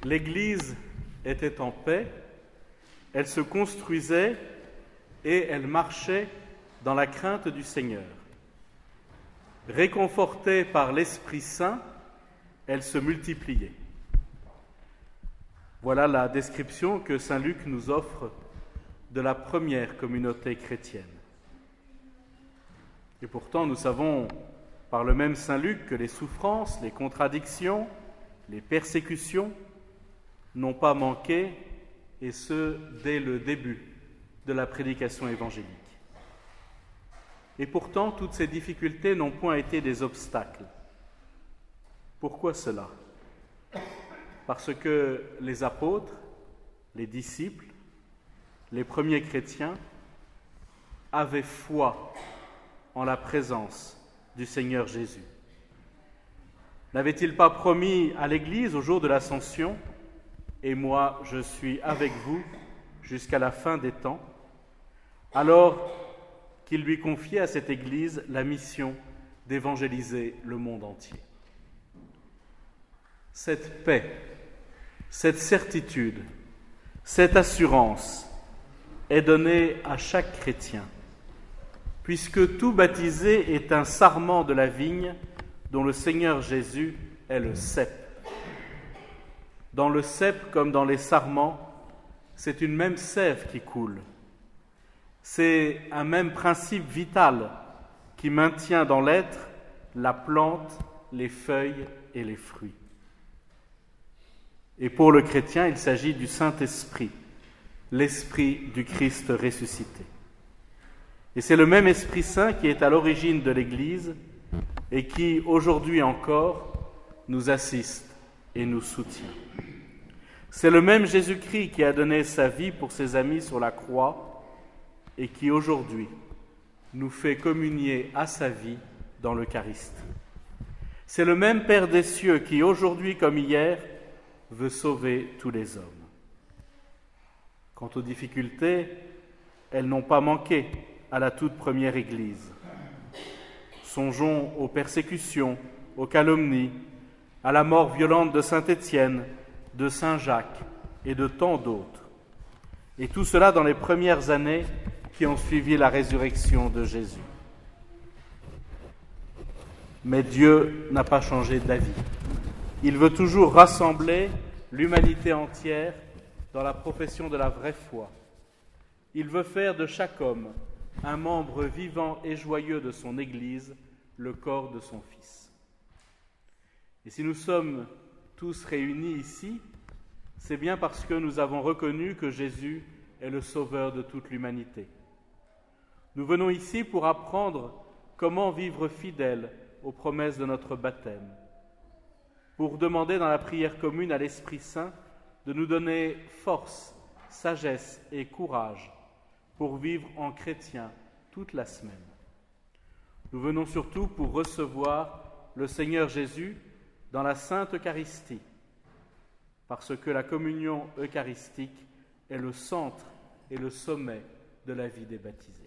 L'Église était en paix, elle se construisait et elle marchait dans la crainte du Seigneur. Réconfortée par l'Esprit Saint, elle se multipliait. Voilà la description que saint Luc nous offre de la première communauté chrétienne. Et pourtant, nous savons par le même saint Luc que les souffrances, les contradictions, les persécutions n'ont pas manqué, et ce, dès le début de la prédication évangélique. Et pourtant, toutes ces difficultés n'ont point été des obstacles. Pourquoi cela ? Parce que les apôtres, les disciples, les premiers chrétiens avaient foi en la présence du Seigneur Jésus. N'avait-il pas promis à l'Église au jour de l'Ascension « Et moi, je suis avec vous jusqu'à la fin des temps », alors qu'il lui confiait à cette Église la mission d'évangéliser le monde entier. Cette paix, cette certitude, cette assurance est donnée à chaque chrétien, puisque tout baptisé est un sarment de la vigne dont le Seigneur Jésus est le cep. Dans le cep comme dans les sarments, c'est une même sève qui coule. C'est un même principe vital qui maintient dans l'être la plante, les feuilles et les fruits. Et pour le chrétien, il s'agit du Saint-Esprit, l'Esprit du Christ ressuscité. Et c'est le même Esprit Saint qui est à l'origine de l'Église et qui, aujourd'hui encore, nous assiste et nous soutient. C'est le même Jésus-Christ qui a donné sa vie pour ses amis sur la croix et qui, aujourd'hui, nous fait communier à sa vie dans l'Eucharistie. C'est le même Père des cieux qui, aujourd'hui comme hier, veut sauver tous les hommes. Quant aux difficultés, elles n'ont pas manqué à la toute première Église. Songeons aux persécutions, aux calomnies, à la mort violente de saint Étienne, de saint Jacques et de tant d'autres. Et tout cela dans les premières années qui ont suivi la résurrection de Jésus. Mais Dieu n'a pas changé d'avis. Il veut toujours rassembler l'humanité entière dans la profession de la vraie foi. Il veut faire de chaque homme un membre vivant et joyeux de son Église, le corps de son Fils. Et si nous sommes tous réunis ici, c'est bien parce que nous avons reconnu que Jésus est le Sauveur de toute l'humanité. Nous venons ici pour apprendre comment vivre fidèle aux promesses de notre baptême, pour demander dans la prière commune à l'Esprit Saint de nous donner force, sagesse et courage pour vivre en chrétien toute la semaine. Nous venons surtout pour recevoir le Seigneur Jésus dans la Sainte Eucharistie, parce que la communion eucharistique est le centre et le sommet de la vie des baptisés.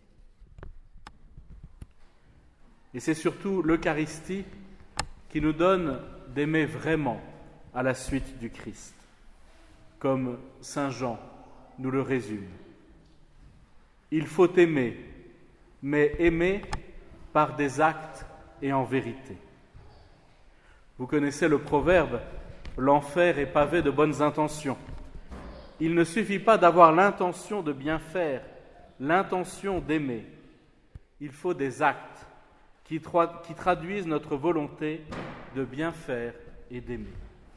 Et c'est surtout l'Eucharistie qui nous donne d'aimer vraiment à la suite du Christ, comme saint Jean nous le résume. Il faut aimer, mais aimer par des actes et en vérité. Vous connaissez le proverbe « L'enfer est pavé de bonnes intentions ». Il ne suffit pas d'avoir l'intention de bien faire, l'intention d'aimer. Il faut des actes qui traduisent notre volonté de bien faire et d'aimer.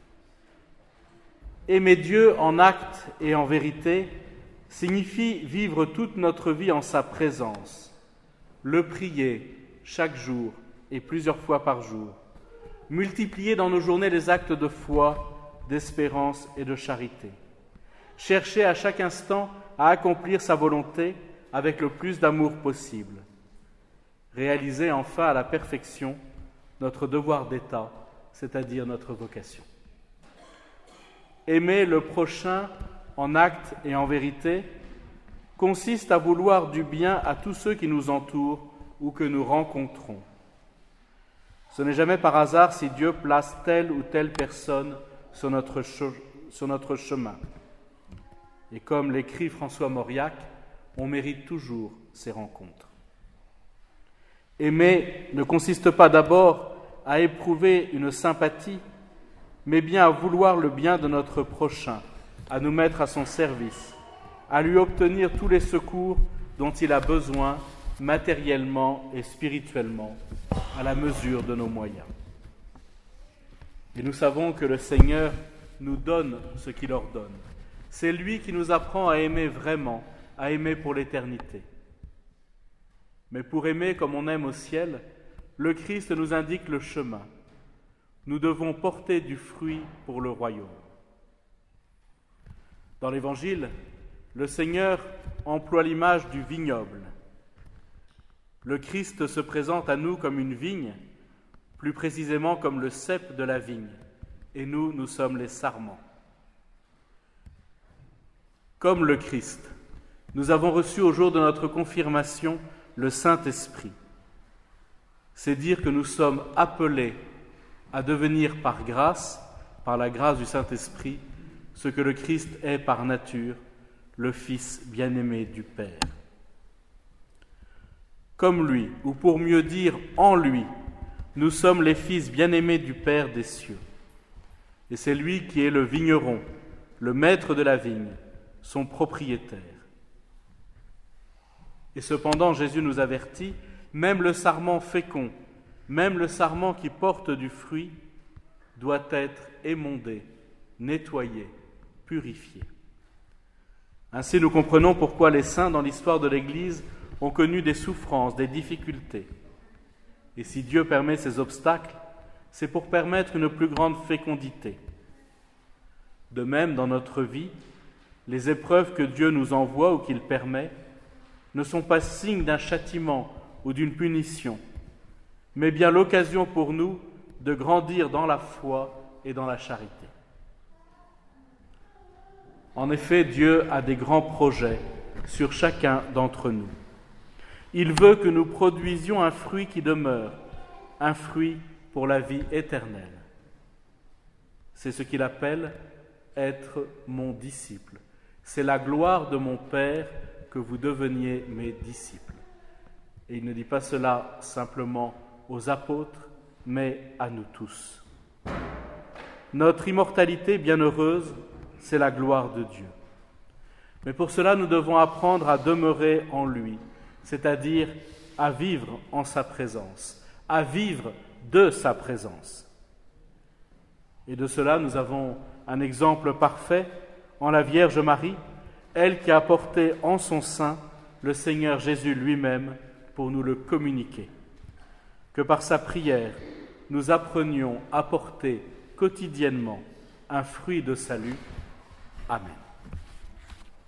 Aimer Dieu en actes et en vérité signifie vivre toute notre vie en sa présence, le prier chaque jour et plusieurs fois par jour, multiplier dans nos journées les actes de foi, d'espérance et de charité, chercher à chaque instant à accomplir sa volonté avec le plus d'amour possible, réaliser enfin à la perfection notre devoir d'État, c'est-à-dire notre vocation. Aimer le prochain en actes et en vérité consiste à vouloir du bien à tous ceux qui nous entourent ou que nous rencontrons. Ce n'est jamais par hasard si Dieu place telle ou telle personne sur notre sur notre chemin. Et comme l'écrit François Mauriac, on mérite toujours ces rencontres. Aimer ne consiste pas d'abord à éprouver une sympathie, mais bien à vouloir le bien de notre prochain, à nous mettre à son service, à lui obtenir tous les secours dont il a besoin matériellement et spirituellement, à la mesure de nos moyens. Et nous savons que le Seigneur nous donne ce qu'il ordonne. C'est lui qui nous apprend à aimer vraiment, à aimer pour l'éternité. Mais pour aimer comme on aime au ciel, le Christ nous indique le chemin. Nous devons porter du fruit pour le royaume. Dans l'Évangile, le Seigneur emploie l'image du vignoble. Le Christ se présente à nous comme une vigne, plus précisément comme le cep de la vigne, et nous sommes les sarments. Comme le Christ, nous avons reçu au jour de notre confirmation le Saint-Esprit. C'est dire que nous sommes appelés à devenir par grâce, par la grâce du Saint-Esprit, ce que le Christ est par nature, le Fils bien-aimé du Père. Comme lui, ou pour mieux dire en lui, nous sommes les fils bien-aimés du Père des cieux. Et c'est lui qui est le vigneron, le maître de la vigne, son propriétaire. Et cependant, Jésus nous avertit, même le sarment fécond, même le sarment qui porte du fruit, doit être émondé, nettoyé, purifié. Ainsi, nous comprenons pourquoi les saints dans l'histoire de l'Église ont connu des souffrances, des difficultés. Et si Dieu permet ces obstacles, c'est pour permettre une plus grande fécondité. De même, dans notre vie, les épreuves que Dieu nous envoie ou qu'il permet ne sont pas signes d'un châtiment ou d'une punition, mais bien l'occasion pour nous de grandir dans la foi et dans la charité. En effet, Dieu a des grands projets sur chacun d'entre nous. Il veut que nous produisions un fruit qui demeure, un fruit pour la vie éternelle. C'est ce qu'il appelle être mon disciple. C'est la gloire de mon Père que vous deveniez mes disciples. Et il ne dit pas cela simplement aux apôtres, mais à nous tous. Notre immortalité bienheureuse, c'est la gloire de Dieu. Mais pour cela, nous devons apprendre à demeurer en lui, c'est-à-dire à vivre en sa présence, à vivre de sa présence. Et de cela, nous avons un exemple parfait en la Vierge Marie, elle qui a porté en son sein le Seigneur Jésus lui-même pour nous le communiquer. Que par sa prière, nous apprenions à porter quotidiennement un fruit de salut. Amen.